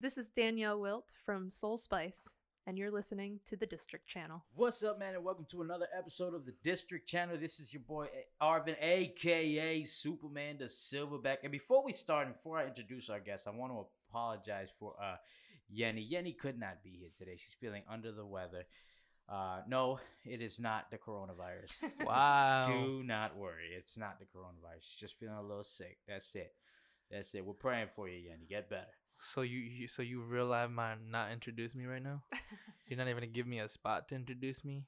This is Danielle Wilt from Soul Spice, and you're listening to the District Channel. What's up, man, and welcome to another episode of the District Channel. This is your boy Arvin, aka Superman the Silverback. And before I introduce our guest, I want to apologize for Yenny. Yenny could not be here today. She's feeling under the weather. No, it is not the coronavirus. Wow. Do not worry. It's not the coronavirus. She's just feeling a little sick. That's it. We're praying for you, Yenny. Get better. So you real life might not introduce me right now? You're not even gonna give me a spot to introduce me?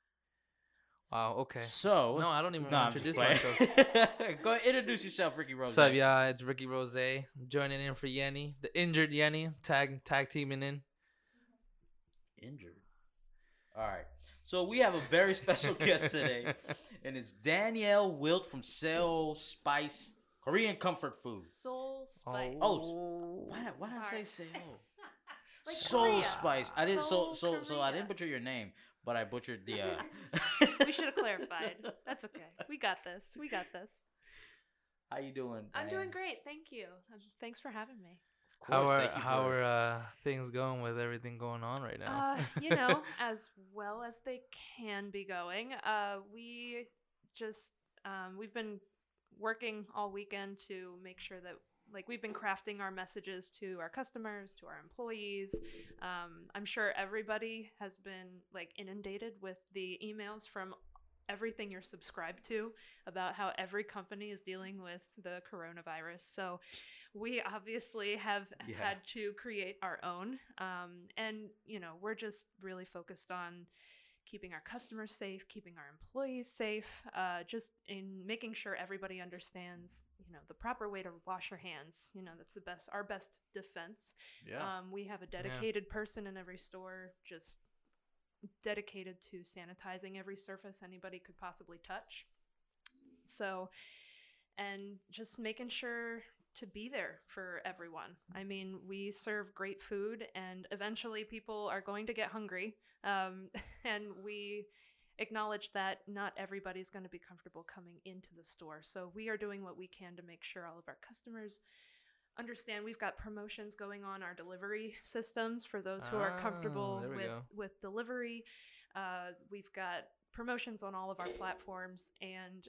Wow, okay. So no, I don't even want to introduce myself. Go introduce yourself, Ricky Rose. What's up, y'all? It's Ricky Rose joining in for Yenny, the injured Yenny, tag teaming in. Injured. All right. So we have a very special guest today, and it's Danielle Wilt from Soul Spice Korean Comfort Food. Soul Spice. Oh, why did I say Soul? Like Soul Korea. Spice. I didn't. So Korea. I didn't butcher your name, but I butchered the. We should have clarified. That's okay. We got this. How you doing? I'm man? doing great. Thank you. Thanks for having me. Of course, thank you How for- are things going with everything going on right now? As well as they can be going. We just we've been working all weekend to make sure that we've been crafting our messages to our customers, to our employees. I'm sure everybody has been inundated with the emails from everything you're subscribed to about how every company is dealing with the coronavirus. So we obviously have had to create our own. And, we're just really focused on keeping our customers safe, keeping our employees safe, just in making sure everybody understands, the proper way to wash your hands. That's our best defense. Yeah. We have a dedicated person in every store, just dedicated to sanitizing every surface anybody could possibly touch. So, and just making sure to be there for everyone. I mean, we serve great food, and eventually people are going to get hungry. And we acknowledge that not everybody's going to be comfortable coming into the store. So we are doing what we can to make sure all of our customers understand. We've got promotions going on our delivery systems for those who are comfortable with delivery. We've got promotions on all of our platforms, and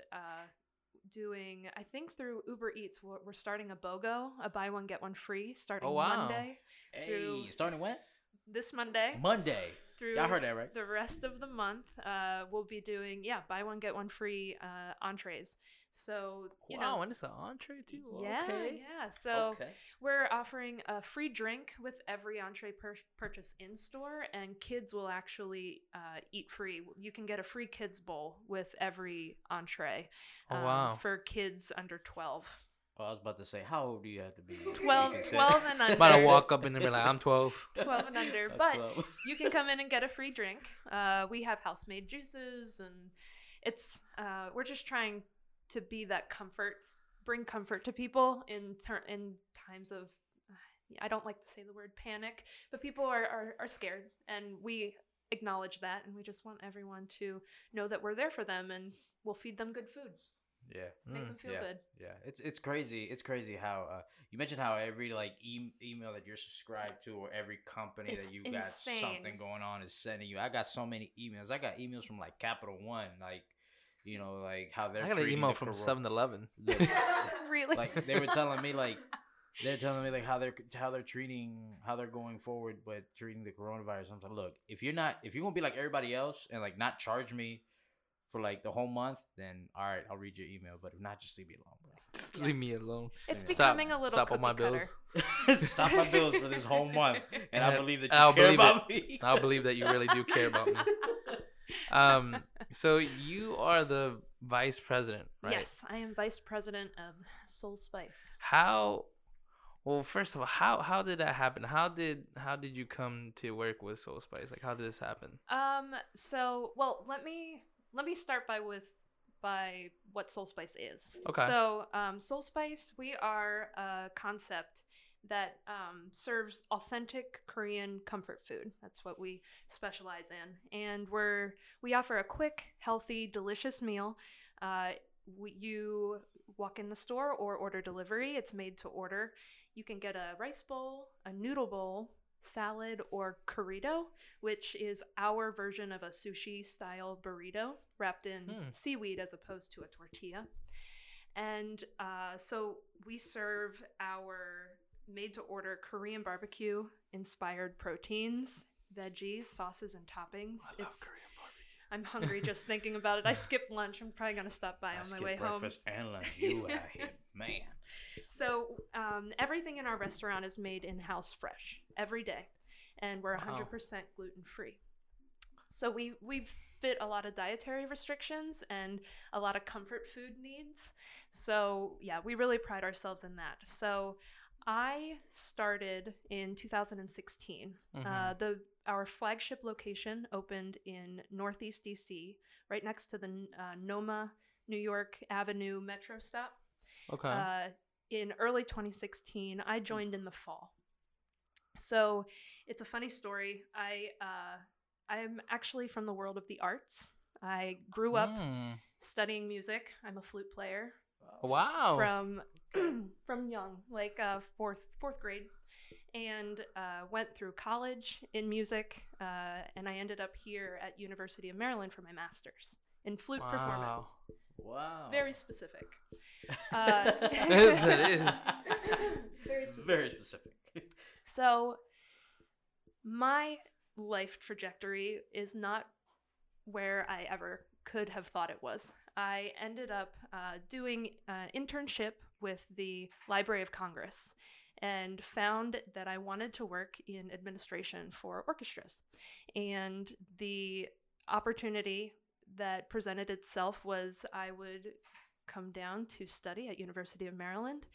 doing, I think through Uber Eats, we're starting a BOGO, a buy one get one free, starting Monday. Hey, starting when? This Monday. Through Y'all heard that, right? The rest of the month, we'll be doing buy one get one free entrees. So and it's an entree too. Yeah, okay. yeah. So we're offering a free drink with every entree purchase in store, and kids will actually eat free. You can get a free kids bowl with every entree. For kids under 12. Oh, I was about to say, how old do you have to be? 12 and under. I'm about to walk up and be like, I'm 12. 12 and under. But you can come in and get a free drink. We have house-made juices, and it's we're just trying to be that comfort, bring comfort to people in times of, I don't like to say the word panic, but people are scared, and we acknowledge that, and we just want everyone to know that we're there for them, and we'll feed them good food. Yeah, make them feel good. Yeah, it's crazy. It's crazy how you mentioned how every email that you're subscribed to, or every company that you got something going on is sending you. I got so many emails. I got emails from Capital One, how they're. I got an email from 7-Eleven. Really? They were telling me how they're going forward, but treating the coronavirus. I'm like, look, if you're gonna be like everybody else and not charge me for the whole month, then all right, I'll read your email. But if not, just leave me alone, bro. Just leave me alone. It's becoming a little stop cookie on my cutter. bills. Stop my bills for this whole month, and I believe that you care about me. I'll believe that you really do care about me. So you are the vice president, right? Yes, I am vice president of Soul Spice. Well, first of all, how did that happen? How did you come to work with Soul Spice? How did this happen? Let me start by what Soul Spice is. Okay. So, Soul Spice, we are a concept that serves authentic Korean comfort food. That's what we specialize in, and we offer a quick, healthy, delicious meal. you walk in the store or order delivery. It's made to order. You can get a rice bowl, a noodle bowl, salad, or burrito, which is our version of a sushi style burrito wrapped in seaweed as opposed to a tortilla. And so we serve our made to order Korean barbecue inspired proteins, veggies, sauces, and toppings. I love Korean barbecue. I'm hungry just thinking about it. I skipped lunch. I'm probably going to stop by on my way home. Breakfast and lunch. You out here, man. So everything in our restaurant is made in-house fresh every day. And we're 100% gluten-free. So we fit a lot of dietary restrictions and a lot of comfort food needs. So yeah, we really pride ourselves in that. So I started in 2016. Our flagship location opened in Northeast DC, right next to the NoMa New York Avenue Metro stop. Okay. In early 2016, I joined in the fall. So it's a funny story. I'm actually from the world of the arts. I grew up studying music. I'm a flute player. Wow. From young, like fourth grade, and went through college in music, and I ended up here at University of Maryland for my master's in flute performance. Wow. Very specific. That is. Very specific. So my life trajectory is not where I ever could have thought it was. I ended up doing an internship with the Library of Congress and found that I wanted to work in administration for orchestras. And the opportunity that presented itself was I would come down to study at University of Maryland,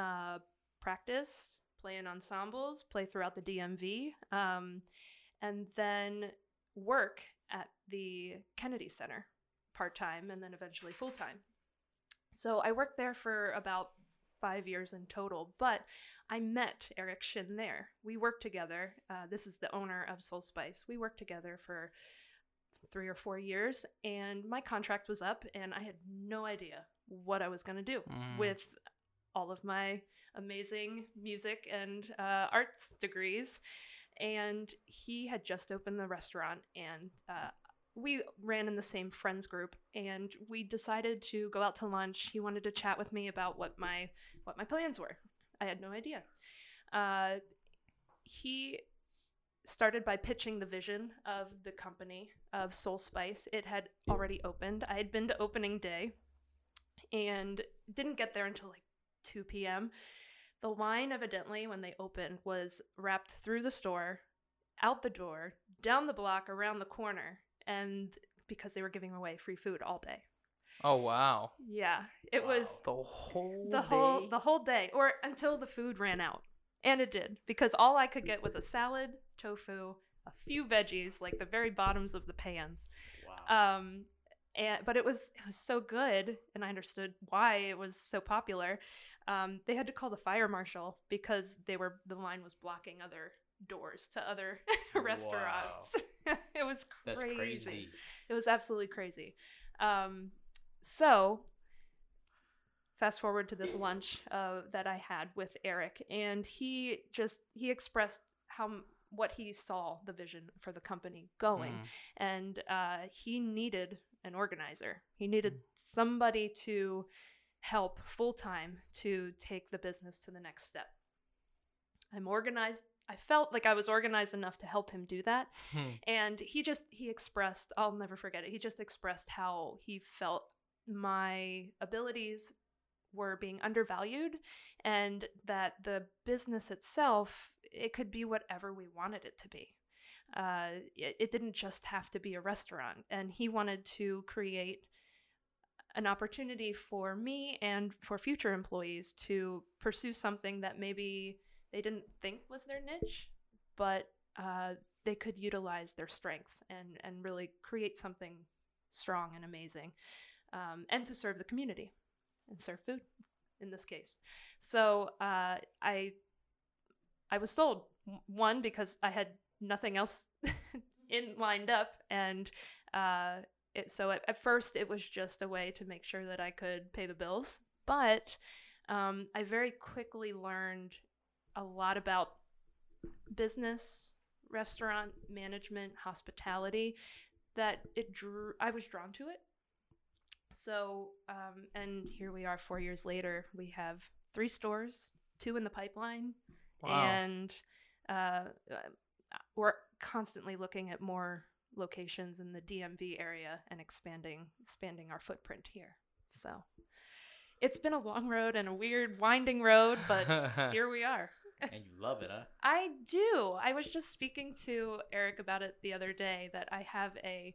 practice, play in ensembles, play throughout the DMV, and then work at the Kennedy Center part-time and then eventually full-time. So I worked there for about 5 years in total, but I met Eric Shin there. We worked together. This is the owner of Soul Spice. We worked together for 3 or 4 years, and my contract was up, and I had no idea what I was going to do with all of my amazing music and arts degrees. And he had just opened the restaurant, and we ran in the same friends group, and we decided to go out to lunch. He wanted to chat with me about what my plans were. I had no idea. He started by pitching the vision of the company of Soul Spice. It had already opened. I had been to opening day and didn't get there until like 2 p.m. The line, evidently, when they opened, was wrapped through the store, out the door, down the block, around the corner, and because they were giving away free food all day. Oh, wow. Yeah, it was the whole day, or until the food ran out. And it did, because all I could get was a salad, tofu, a few veggies, like the very bottoms of the pans. Wow. But it was so good, and I understood why it was so popular. They had to call the fire marshal because the line was blocking other doors to other restaurants. It was crazy. That's crazy. It was absolutely crazy. So fast forward to this lunch that I had with Eric, and he expressed what he saw the vision for the company going, and he needed an organizer. He needed somebody to help full-time to take the business to the next step. I'm organized. I felt like I was organized enough to help him do that. And he expressed, I'll never forget it. He just expressed how he felt my abilities were being undervalued, and that the business itself, it could be whatever we wanted it to be. It didn't just have to be a restaurant, and he wanted to create an opportunity for me and for future employees to pursue something that maybe they didn't think was their niche, but they could utilize their strengths and really create something strong and amazing, and to serve the community and serve food in this case. So I was sold, one, because I had nothing else lined up, and so at first it was just a way to make sure that I could pay the bills, but I very quickly learned a lot about business, restaurant management, hospitality, that I was drawn to it. So, and here we are 4 years later. We have 3 stores, 2 in the pipeline, and we're constantly looking at more locations in the DMV area and expanding our footprint here. So it's been a long road and a weird winding road, but here we are. And you love it, huh? I do. I was just speaking to Eric about it the other day, that I have a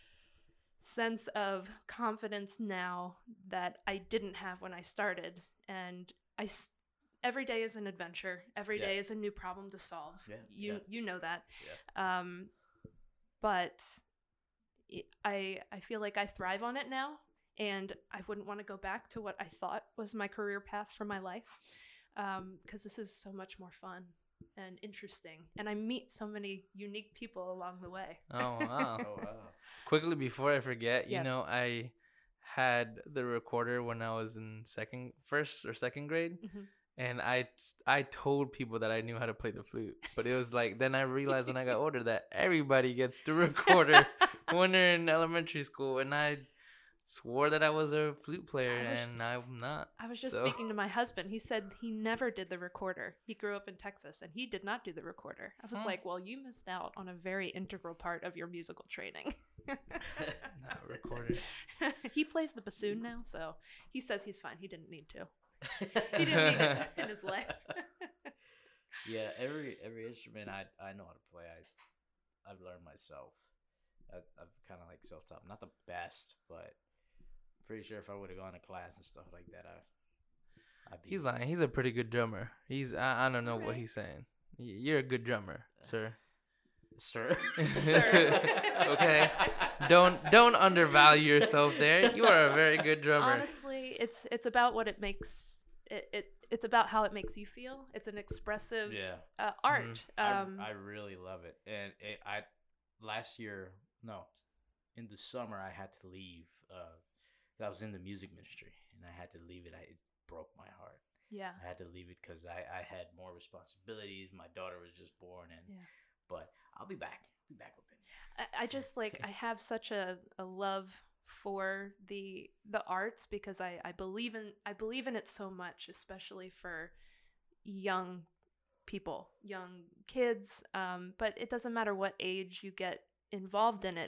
sense of confidence now that I didn't have when I started. And every day is an adventure. Every day is a new problem to solve. You know that. Yeah. But I feel like I thrive on it now, and I wouldn't want to go back to what I thought was my career path for my life, because this is so much more fun and interesting, and I meet so many unique people along the way. Oh, wow. Oh, wow. Quickly, before I forget, Yes. I had the recorder when I was in first or second grade. Mhm. And I told people that I knew how to play the flute, but it was like, then I realized when I got older that everybody gets the recorder when they're in elementary school, and I swore that I was a flute player, and I'm not. I was just So- speaking to my husband. He said he never did the recorder. He grew up in Texas, and he did not do the recorder. I was Huh. like, well, you missed out on a very integral part of your musical training. Not recorder. He plays the bassoon now, so he says he's fine. He didn't need to. He didn't need it in his life. Yeah, every instrument I know how to play. I've learned myself. I've kind of like self-taught. Not the best, but pretty sure if I would have gone to class and stuff like that, I'd be. He's lying. He's a pretty good drummer. I don't know what Alright. he's saying. You're a good drummer, sir. Sir. Sir. Okay. Don't undervalue yourself there. You are a very good drummer. Honestly, it's about what it makes it's about how it makes you feel. It's an expressive art. I really love it, and last year, no, in the summer I had to leave. 'Cause I was in the music ministry, and I had to leave it. It broke my heart. Yeah. I had to leave it because I had more responsibilities. My daughter was just born, but I'll be back. Be back open. I just like I have such a love for the arts, because I believe in it so much, especially for young people, young kids. But it doesn't matter what age you get involved in it.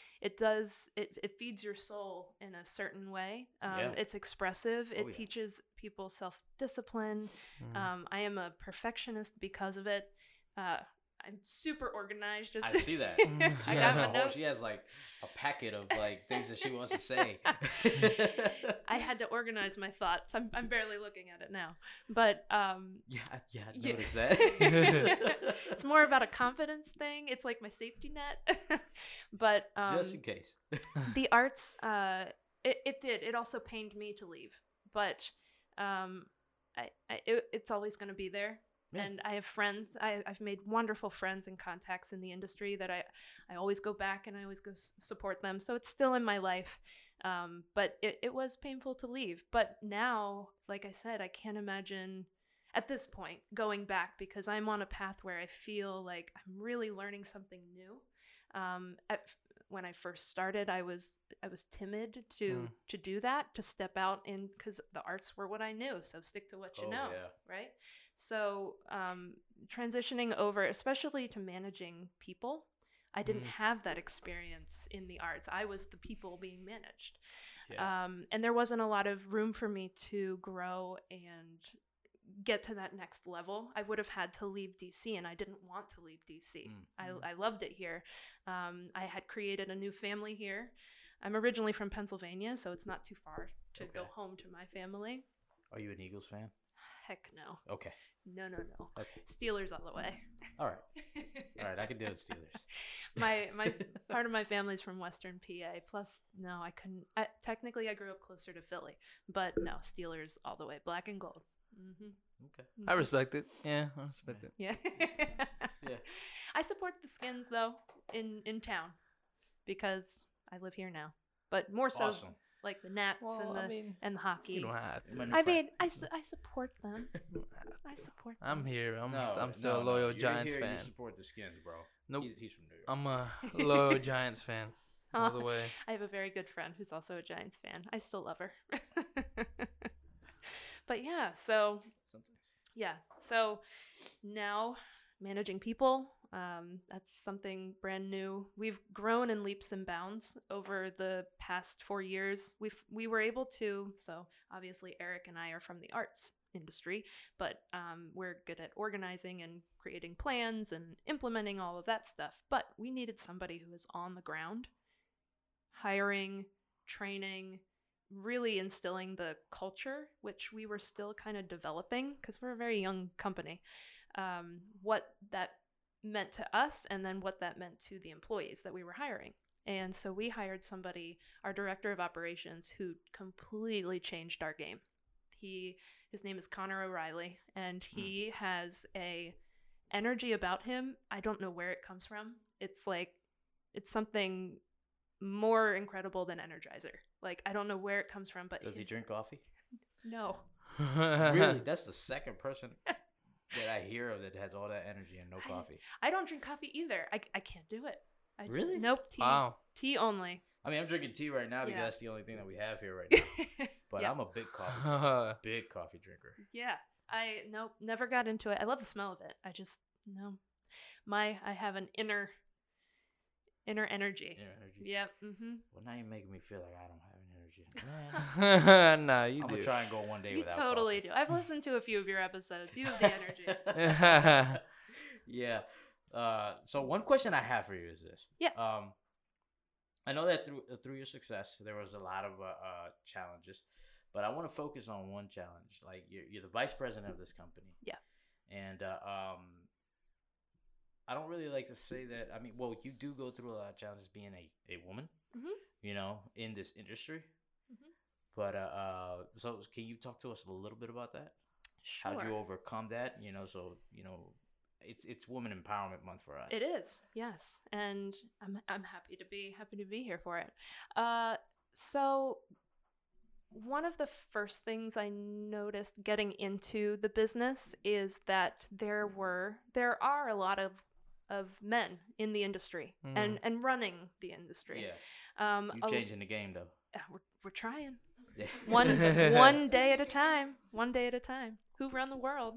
It feeds your soul in a certain way. It's expressive. It teaches people self-discipline. I am a perfectionist because of it. I'm super organized. I see that. I got my notes. She has like a packet of like things that she wants to say. I had to organize my thoughts. I'm barely looking at it now, but I noticed that. it's more about a confidence thing. It's like my safety net. But just in case. the arts, it also pained me to leave, but it's always going to be there. Yeah. And I have friends. I've made wonderful friends and contacts in the industry that I always go back and I always go support them. So it's still in my life. But it was painful to leave. But now, like I said, I can't imagine at this point going back, because I'm on a path where I feel like I'm really learning something new. When I first started, I was timid to do that, to step out in, because the arts were what I knew. So stick to what you know, right? So transitioning over, especially to managing people, I didn't have that experience in the arts. I was the people being managed. Yeah. And there wasn't a lot of room for me to grow and get to that next level. I would have had to leave DC, and I didn't want to leave DC. I loved it here. I had created a new family here. I'm originally from Pennsylvania, so it's not too far to go home to my family. Are you an Eagles fan? Heck no. Okay. No. Okay. Steelers all the way. All right. I can deal with Steelers. my part of my family's from Western PA. Plus, no, I couldn't. Technically, I grew up closer to Philly, but no, Steelers all the way. Black and gold. Mm-hmm. Okay. I respect it. Yeah, I respect it. Yeah. Yeah. I support the Skins though in town, because I live here now. But more so Awesome. like the Nats Well, I mean, and the hockey. you don't have My to. new I friend. mean, I support them. I support them. I'm here. I'm No, still no, a loyal You're Giants here, fan. You support the Skins, bro. Nope. He's from New York. I'm a loyal Giants fan all the way. I have a very good friend who's also a Giants fan. I still love her. But yeah, so now managing people, that's something brand new. We've grown in leaps and bounds over the past 4 years. We were able to, so obviously Eric and I are from the arts industry, but we're good at organizing and creating plans and implementing all of that stuff. But we needed somebody who is on the ground, hiring, training, really instilling the culture, which we were still kind of developing because we're a very young company. What that meant to us and then what that meant to the employees that we were hiring. And so we hired somebody, our director of operations, who completely changed our game. His name is Connor O'Reilly, and he has a energy about him. I don't know where it comes from. It's something more incredible than Energizer. Like, I don't know where it comes from, but Does he drink coffee? No. Really? That's the second person that I hear of that has all that energy and no coffee. I don't drink coffee either. I can't do it. Really? Nope. Tea. Wow. Tea only. I mean, I'm drinking tea right now because Yeah. that's the only thing that we have here right now. But Yeah. I'm a big coffee drinker. Yeah. Nope, never got into it. I love the smell of it. I just no. I have an inner energy. Yeah, energy. Yeah. Mm-hmm. Well, now you're making me feel like I don't have any energy. Nah, you I'm do. gonna try and go one day You without totally coffee. do. I've listened to a few of your episodes. You have the energy. Yeah. So one question I have for you is this. Yeah. I know that through your success, there was a lot of challenges, but I want to focus on one challenge. Like you're the vice president of this company. Yeah. And I don't really like to say that. I mean, well, you do go through a lot of challenges being a woman, you know, in this industry. But so can you talk to us a little bit about that? Sure. How'd you overcome that? You know, so it's Women Empowerment Month for us. It is, yes, and I'm happy to be here for it. So one of the first things I noticed getting into the business is that there are a lot of men in the industry and running the industry. Yeah. You're changing the game though. We're trying. Yeah. One day at a time. One day at a time. Who run the world?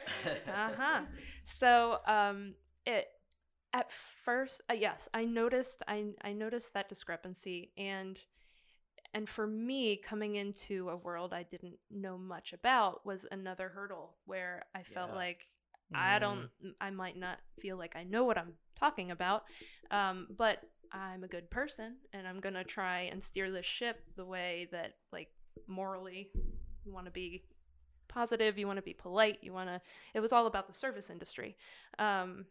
So it at first, yes, I noticed that discrepancy, and for me, coming into a world I didn't know much about was another hurdle where I felt like I might not feel like I know what I'm talking about, but I'm a good person and I'm gonna try and steer this ship the way that, like, morally you want to be positive, you want to be polite, it was all about the service industry. And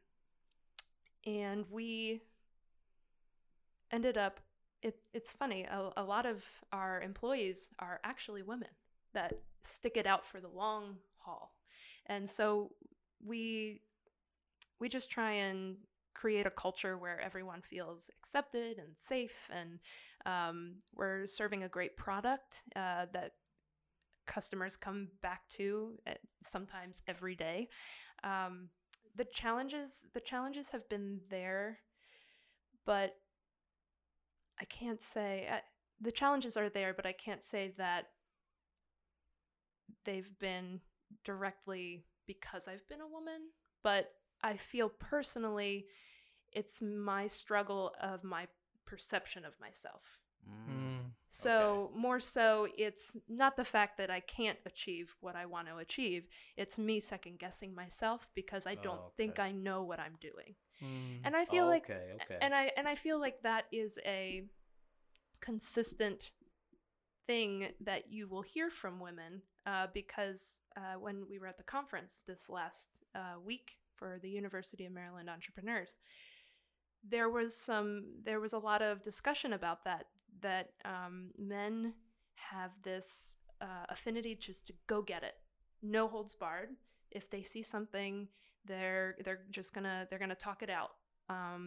we ended up, it's funny, a lot of our employees are actually women that stick it out for the long haul. And so we just try and create a culture where everyone feels accepted and safe, and we're serving a great product that customers come back to sometimes every day. The challenges have been there, but I can't say the challenges are there, but I can't say that they've been directly because I've been a woman. But I feel personally it's my struggle of my perception of myself. So more so, it's not the fact that I can't achieve what I want to achieve. It's me second guessing myself because I don't think I know what I'm doing. And I feel and I feel like that is a consistent thing that you will hear from women, because when we were at the conference this last week for the University of Maryland Entrepreneurs, there was a lot of discussion about that men have this affinity just to go get it, no holds barred. If they see something, they're gonna talk it out.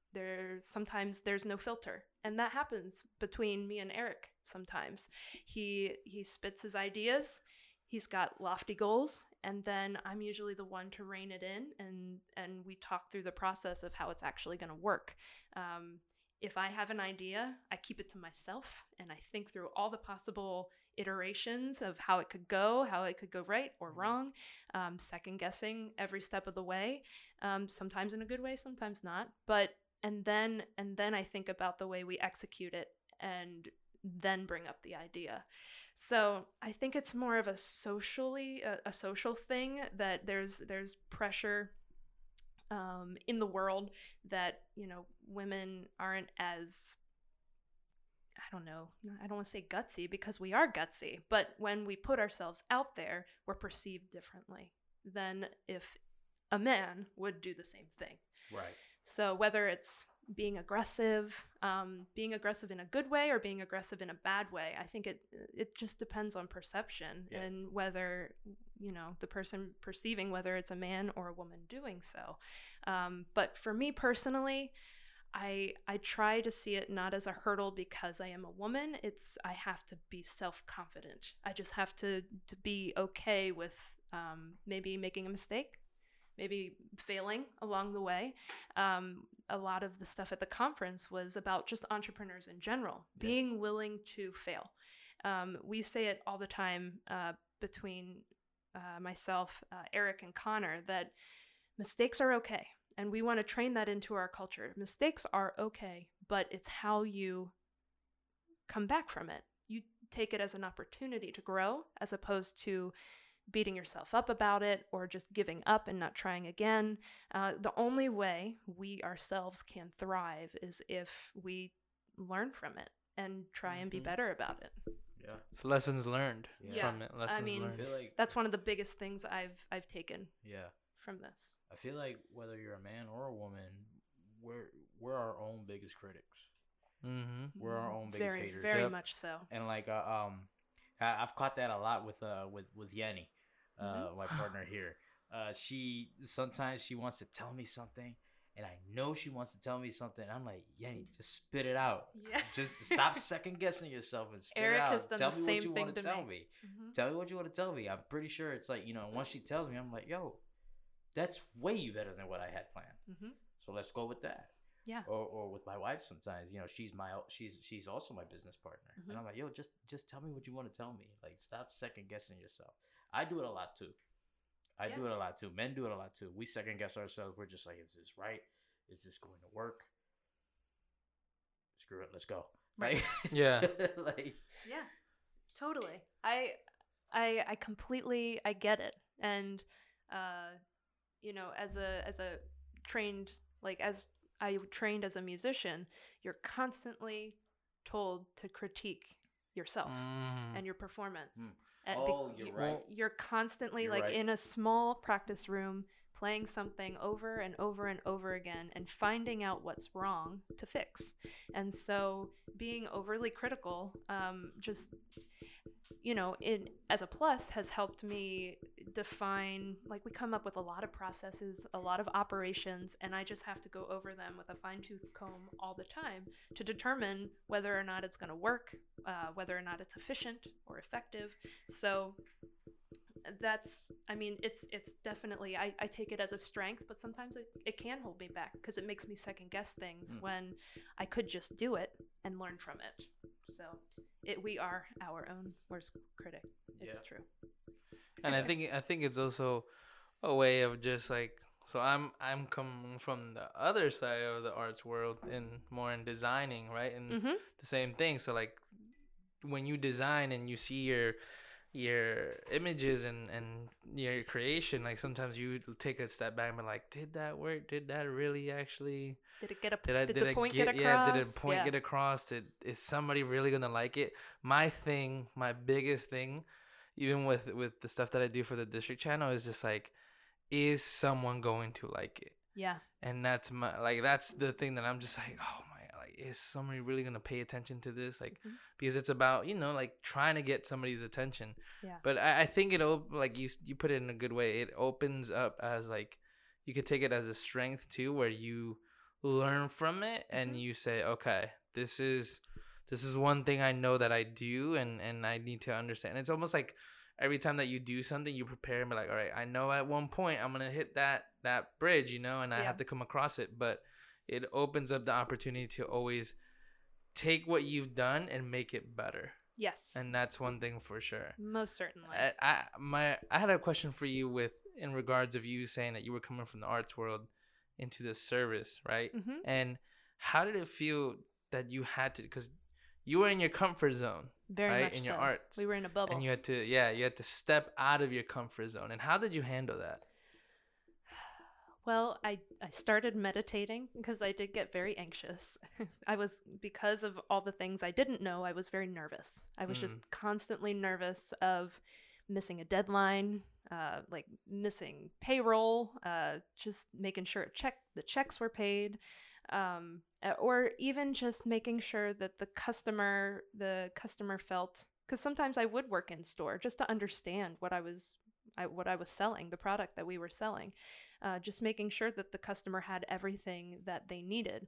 sometimes there's no filter, and that happens between me and Eric. Sometimes he spits his ideas, he's got lofty goals, and then I'm usually the one to rein it in, and we talk through the process of how it's actually going to work. If I have an idea, I keep it to myself, and I think through all the possible iterations of how it could go right or wrong, second guessing every step of the way, sometimes in a good way, sometimes not. But and then I think about the way we execute it, and then bring up the idea. So I think it's more of a social thing, that there's pressure in the world that, women aren't as, I don't want to say gutsy, because we are gutsy, but when we put ourselves out there, we're perceived differently than if a man would do the same thing. Right. So whether it's being aggressive in a good way or being aggressive in a bad way, I think it just depends on perception, and whether, the person perceiving, whether it's a man or a woman doing so. But for me personally, I try to see it not as a hurdle because I am a woman. I have to be self-confident. I just have to be okay with maybe making a mistake, maybe failing along the way. A lot of the stuff at the conference was about just entrepreneurs in general, being willing to fail. We say it all the time between myself, Eric, and Connor, that mistakes are okay. And we want to train that into our culture. Mistakes are okay, but it's how you come back from it. You take it as an opportunity to grow, as opposed to beating yourself up about it or just giving up and not trying again. The only way we ourselves can thrive is if we learn from it and try and be better about it. Yeah. So lessons learned Yeah. from it. Lessons learned. I feel like That's one of the biggest things I've taken yeah. from this. I feel like whether you're a man or a woman, we're our own biggest critics. Mm-hmm. We're our own biggest Very, haters. very Yep. much so. And like I've caught that a lot with Yenny, my partner here. She sometimes she wants to tell me something, and I know she wants to tell me something. I'm like, Yenny, just spit it out. Yeah. Just stop second guessing yourself and spit Eric it out. has done Tell the me same what you thing want to tell me. me. Mhm. Tell me what you want to tell me. I'm pretty sure it's like, once she tells me, I'm like, yo, that's way better than what I had planned. Mhm. So let's go with that. Yeah. Or with my wife sometimes, she's also my business partner. Mhm. And I'm like, yo, just tell me what you want to tell me. Like, stop second guessing yourself. I do it a lot too. Do it a lot too. Men do it a lot too. We second guess ourselves. We're just like, is this right? Is this going to work? Screw it. Let's go. Right. Like, Yeah. like, Yeah, totally. I completely, I get it. And, as a trained, as I trained as a musician, you're constantly told to critique yourself and your performance. Mm. And you're right. You're constantly You're right. in a small practice room playing something over and over and over again and finding out what's wrong to fix. And so being overly critical, just, as a plus, has helped me define, we come up with a lot of processes, a lot of operations, and I just have to go over them with a fine-tooth comb all the time to determine whether or not it's going to work, whether or not it's efficient or effective. So that's, it's definitely, I take it as a strength, but sometimes it can hold me back because it makes me second guess things when I could just do it and learn from it. So we are our own worst critic. It's true. And I think it's also a way of just so I'm coming from the other side of the arts world and more in designing, right? And the same thing. So when you design and you see your images and your creation, sometimes you take a step back and be like, did that work? Did that really actually? Did it get did the point get across? Yeah, did the point get across? Is somebody really gonna like it? My biggest thing, even with the stuff that I do for the district channel, is just is someone going to like it? Yeah. And that's that's the thing that I'm just oh my, is somebody really gonna pay attention to this? Because it's about trying to get somebody's attention. Yeah. But I think it'll you put it in a good way. It opens up as you could take it as a strength too, where you learn from it and Mhm. you say, okay, this is one thing I know that I do, and I need to understand. It's almost like every time that you do something, you prepare and be like, all right, I know at one point I'm gonna hit that bridge, and I Yeah. have to come across it. But it opens up the opportunity to always take what you've done and make it better. Yes. And that's one thing for sure. Most certainly. I had a question for you with in regards of you saying that you were coming from the arts world into the service, right? Mhm. And how did it feel that you had to, because you were in your comfort zone, Very right, much in so. your arts, We were in a bubble. and you had to step out of your comfort zone. And how did you handle that? Well, I started meditating because I did get very anxious. Because of all the things I didn't know, I was very nervous. I was just constantly nervous of missing a deadline, like missing payroll, just making sure the checks were paid, or even just making sure that the customer felt. Because sometimes I would work in store just to understand what I was selling, the product that we were selling. Just making sure that the customer had everything that they needed.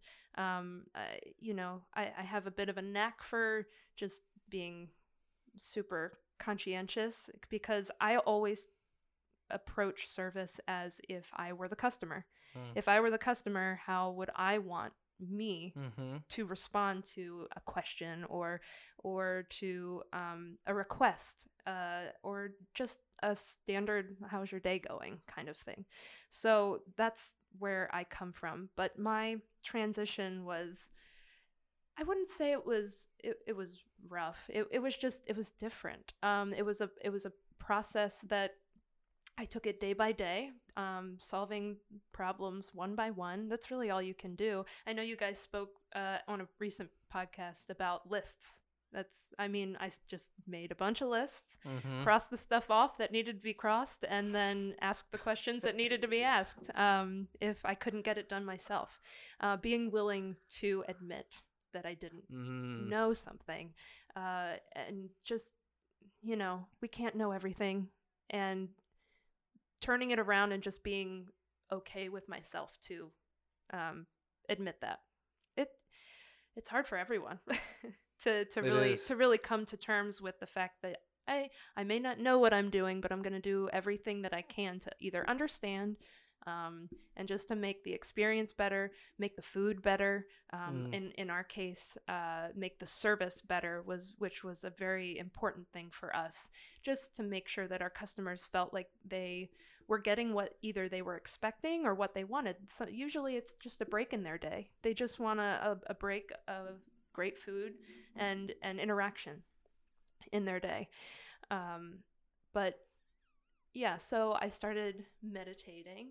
I have a bit of a knack for just being super conscientious because I always approach service as if I were the customer. If I were the customer, how would I want me to respond to a question or to a request or just a standard "how's your day going" kind of thing. So that's where I come from. But my transition was, I wouldn't say it was rough. It was different. It was a process that I took it day by day, solving problems one by one. That's really all you can do. I know you guys spoke on a recent podcast about lists. I just made a bunch of lists, crossed the stuff off that needed to be crossed, and then asked the questions that needed to be asked if I couldn't get it done myself. Being willing to admit that I didn't know something, and just, we can't know everything, and turning it around and just being okay with myself to admit that it's hard for everyone to really come to terms with the fact that I may not know what I'm doing, but I'm going to do everything that I can to either understand and just to make the experience better, make the food better. In our case, make the service better, which was a very important thing for us, just to make sure that our customers felt like they were getting what either they were expecting or what they wanted. So usually it's just a break in their day. They just want a break of great food and interaction in their day. But yeah, so I started meditating.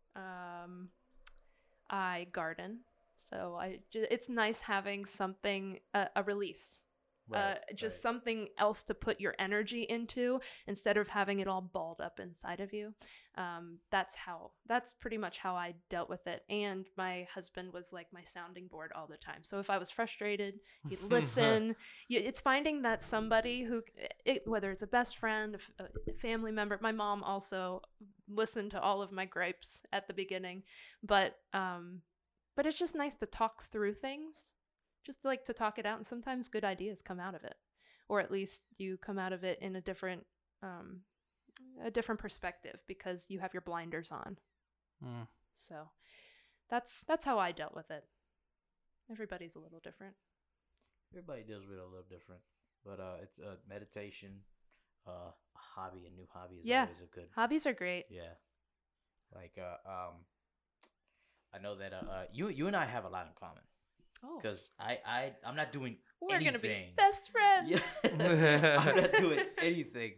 I garden, so it's nice having something, a release, something else to put your energy into instead of having it all balled up inside of you. That's pretty much how I dealt with it. And my husband was like my sounding board all the time. So if I was frustrated, he'd listen. It's finding that somebody whether it's a best friend, a family member. My mom also listened to all of my gripes at the beginning, but it's just nice to talk through things, just like to talk it out, and sometimes good ideas come out of it, or at least you come out of it in a different perspective because you have your blinders on. So that's how I dealt with it. Everybody's a little different. Everybody deals with it a little different, but it's meditation, a hobby, a new hobby is always a good. Hobbies are great. Yeah, like I know that you and I have a lot in common. Oh, because I'm not doing we're anything. Gonna be best friends. Yeah. I'm not doing anything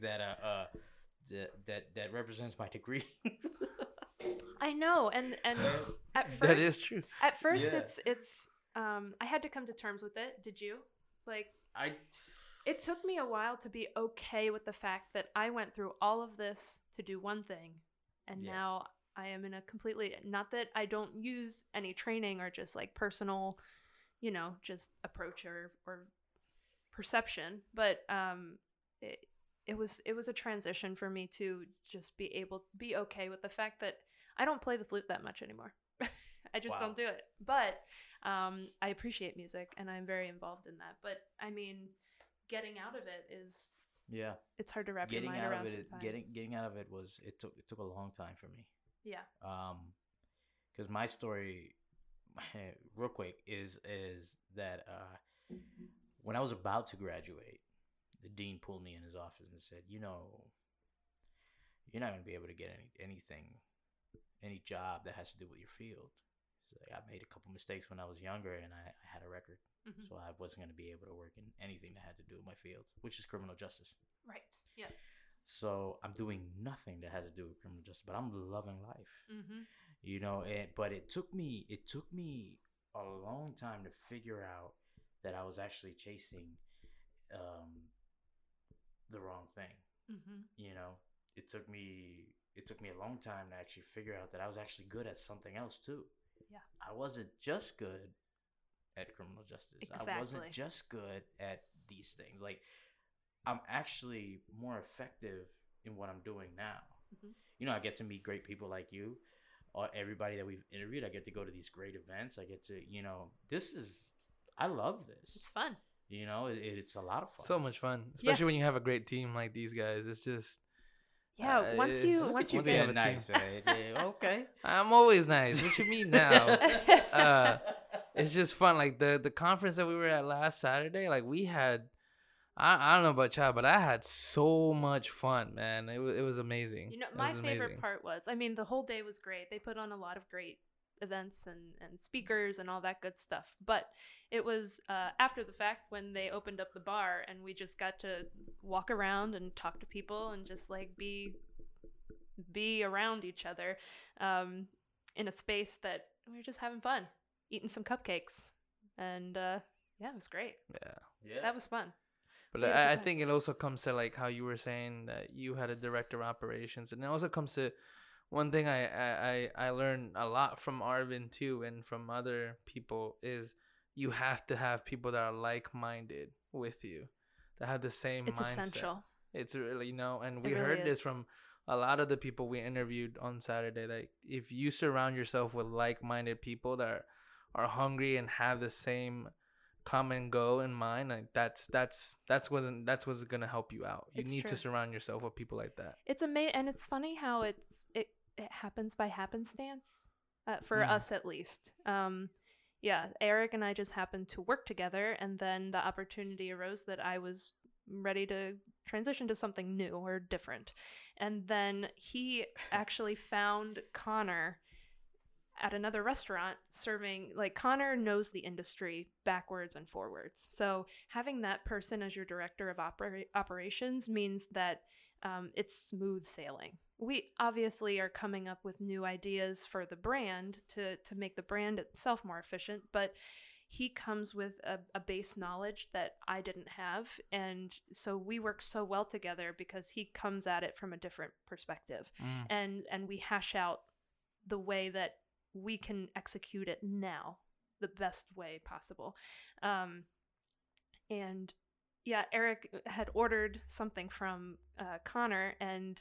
that represents my degree. I know, and at first that is true. At first, it's I had to come to terms with it. Did you? It took me a while to be okay with the fact that I went through all of this to do one thing, and now I am in a completely, not that I don't use any training or just like personal, just approach or perception, but it was a transition for me to just be okay with the fact that I don't play the flute that much anymore. I just Wow. don't do it. But I appreciate music, and I'm very involved in that. But I mean, getting out of it is Yeah. it's hard to wrap your Getting mind out around of it, sometimes. getting out of it it took a long time for me. Yeah. Because my story, real quick, is that when I was about to graduate, the dean pulled me in his office and said, "You know, you're not going to be able to get any job that has to do with your field." So I made a couple mistakes when I was younger, and I had a record, Mhm. so I wasn't going to be able to work in anything that had to do with my field, which is criminal justice. Right. Yeah. So I'm doing nothing that has to do with criminal justice, but I'm loving life. Mm-hmm. You know, but it took me a long time to figure out that I was actually chasing the wrong thing. Mm-hmm. You know, it took me a long time to actually figure out that I was actually good at something else too. Yeah. I wasn't just good at criminal justice. I Exactly. wasn't just good at these things. Like, I'm actually more effective in what I'm doing now. Mhm. You know, I get to meet great people like you, or everybody that we've interviewed. I get to go to these great events. I get to, I love this. It's fun. You know, it's a lot of fun. So much fun, especially when you have a great team like these guys. It's just Yeah. Once it's- you Look once at you you being get nice, right? Yeah, okay. I'm always nice. What you mean now? It's just fun. Like the conference that we were at last Saturday, like we had, I don't know about y'all, but I had so much fun, man. It was amazing. You know, It my was favorite amazing. part was, I mean, the whole day was great. They put on a lot of great events and speakers and all that good stuff. But it was after the fact when they opened up the bar and we just got to walk around and talk to people and just like be around each other in a space that we were just having fun, eating some cupcakes. And yeah, it was great. Yeah. That was fun. But We had a good I time. think it also comes to like how you were saying that you had a director of operations, and it also comes to one thing I learned a lot from Arvin too, and from other people is you have to have people that are like minded with you, that have the same It's mindset. essential. It's really and It we really heard this is. from a lot of the people we interviewed on Saturday. Like if you surround yourself with like minded people that are hungry and have the same come and go in mind, like that's what's gonna help you out. You It's need to true. surround yourself with people like that. It's amazing, and it's funny how it happens by happenstance, for Mm. us at least. Yeah, Eric and I just happened to work together, and then the opportunity arose that I was ready to transition to something new or different, and then he actually found Connor at another restaurant serving. Like, Connor knows the industry backwards and forwards, so having that person as your director of operations means that it's smooth sailing. We obviously are coming up with new ideas for the brand to make the brand itself more efficient, but he comes with a base knowledge that I didn't have, and so we work so well together because he comes at it from a different perspective, Mm. and we hash out the way that we can execute it now the best way possible. And yeah, Eric had ordered something from Connor, and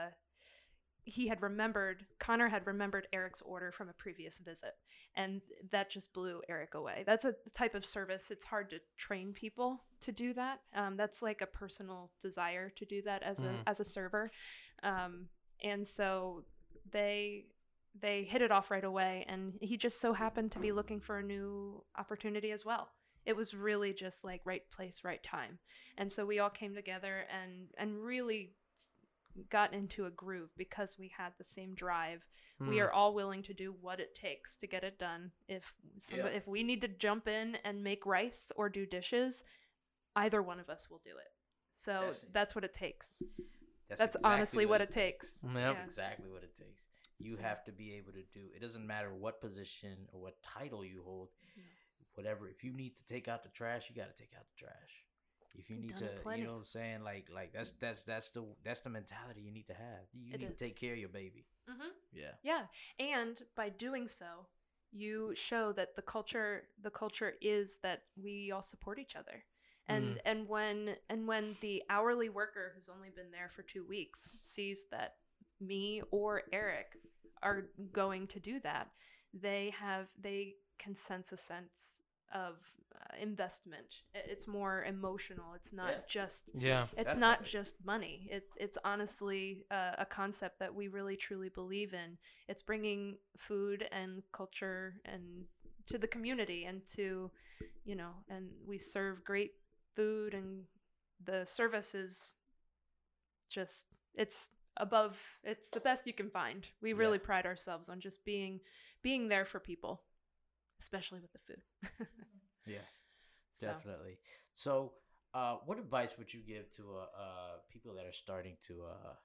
Connor had remembered Eric's order from a previous visit, and that just blew Eric away. That's a type of service. It's hard to train people to do that. That's like a personal desire to do that as a server, and so they hit it off right away, and he just so happened to be looking for a new opportunity as well. It was really just like right place, right time. And so we all came together and really got into a groove because we had the same drive. We are all willing to do what it takes to get it done. If we need to jump in and make rice or do dishes, either one of us will do it. So that's what it takes. That's exactly honestly what it takes. Yep. That's Yeah. exactly what it takes. You have to be able to do. It doesn't matter what position or what title you hold. Whatever. If you need to take out the trash, you got to take out the trash. If you need Done to, it plenty. you know what I'm saying? Like that's the mentality you need to have. You It need is. to take care of your baby. Mm-hmm. Yeah. Yeah, and by doing so, you show that the culture is that we all support each other. And when the hourly worker who's only been there for 2 weeks sees that me or Eric are going to do that, they can sense a sense of investment. It's more emotional. It's not just Yeah. it's not Definitely. just money. It's honestly a concept that we really truly believe in. It's bringing food and culture and to the community and to, and we serve great food, and the service is just it's the best you can find. We Yeah. really pride ourselves on just being there for people, especially with the food. Yeah, So, definitely. So, what advice would you give to people that are starting to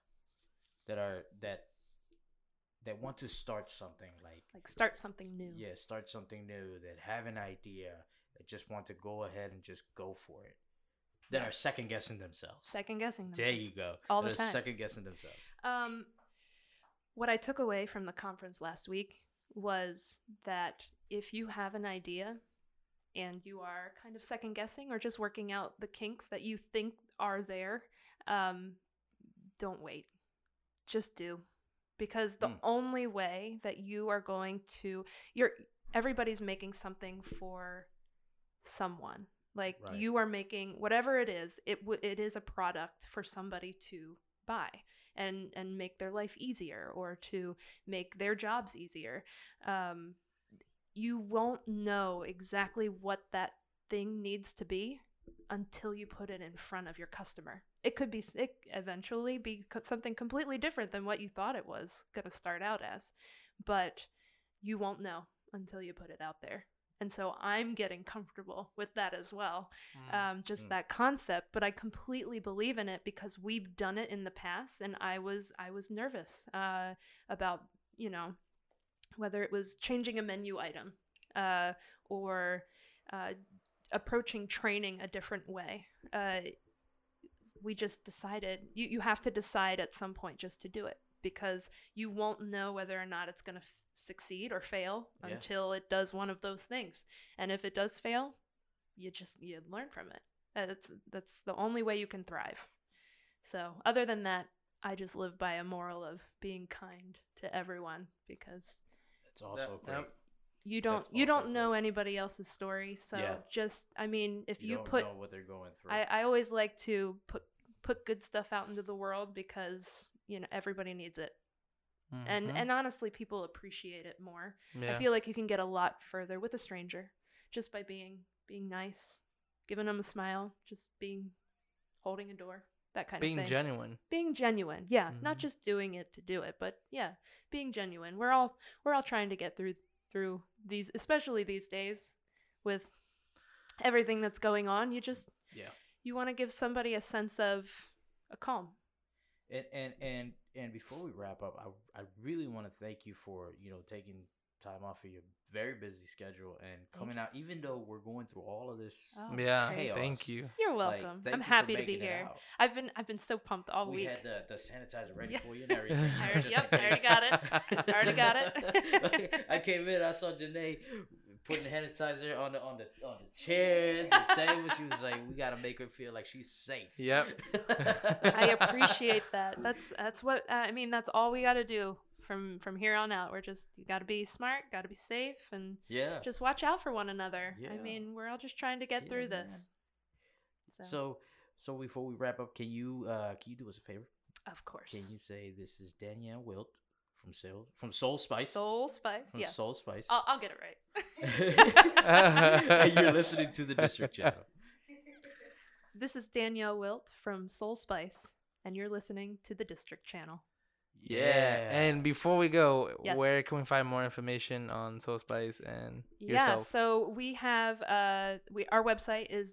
that want to start something like, start something new. start something new, that have an idea, that just want to go ahead and just go for it, that Yeah. are second guessing themselves. Second guessing There themselves. you go. All the That are time. second guessing themselves. What I took away from the conference last week was that if you have an idea and you are kind of second guessing or just working out the kinks that you think are there, don't wait. Just do. Because the only way that you are going to everybody's making something for someone. Like, Right. you are making whatever it is, it is a product for somebody to buy and make their life easier or to make their jobs easier. You won't know exactly what that thing needs to be until you put it in front of your customer. It could eventually be something completely different than what you thought it was going to start out as, but you won't know until you put it out there. And so I'm getting comfortable with that as well. That concept, but I completely believe in it because we've done it in the past, and I was nervous about, whether it was changing a menu item or approaching training a different way. We just decided you have to decide at some point just to do it, because you won't know whether or not it's going to succeed or fail until it does one of those things. And if it does fail, you learn from it. That's the only way you can thrive. So other than that, I just live by a moral of being kind to everyone, because It's also great. you don't know anybody else's story. So if you don't put know what they're going through. I always like to put good stuff out into the world, because everybody needs it. And honestly, people appreciate it more. Yeah. I feel like you can get a lot further with a stranger just by being nice, giving them a smile, just holding a door, that kind of thing. Being genuine. Yeah, not just doing it to do it, but yeah, being genuine. We're all trying to get through these, especially these days with everything that's going on. You want to give somebody a sense of a calm. And before we wrap up, I really want to thank you for taking time off of your very busy schedule and coming out, even though we're going through all of this. Chaos. Thank you. You're welcome. Thank I'm you for happy to making be it here. out. I've been so pumped all week. We had the sanitizer ready for you and everything. I already got it. I came in, I saw Janae putting sanitizer on the chairs, the table. She was like, "We gotta make her feel like she's safe." Yep. I appreciate that. That's what that's all we got to do from here on out. You got to be smart, got to be safe, and just watch out for one another. Yeah. We're all just trying to get through this. So before we wrap up, can you do us a favor? Of course. Can you say this is Danielle Wilt from Soul Spice? Soul Spice. From Soul Spice. I'll get it right. And you're listening to the District Channel. This is Danielle Wilt from Soul Spice, and you're listening to the District Channel. Yeah. And before we go, Yes. where can we find more information on Soul Spice and yourself? Yeah, so we have our website is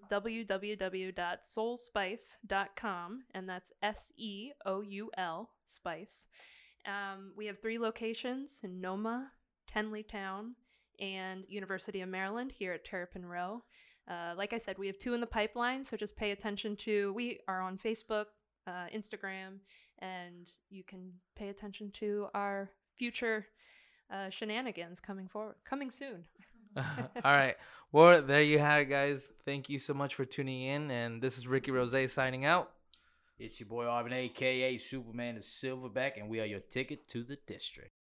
www.soulspice.com, and that's SEOUL Spice. We have 3 locations in Noma, Tenleytown, and University of Maryland here at Terrapin Row. Like I said, we have 2 in the pipeline, so just pay attention to. We are on Facebook, Instagram, and you can pay attention to our future shenanigans coming soon. All right. Well, there you have it, guys. Thank you so much for tuning in, and this is Ricky Rose signing out. It's your boy Arvin, a.k.a. Superman the Silverback, and we are your ticket to the District.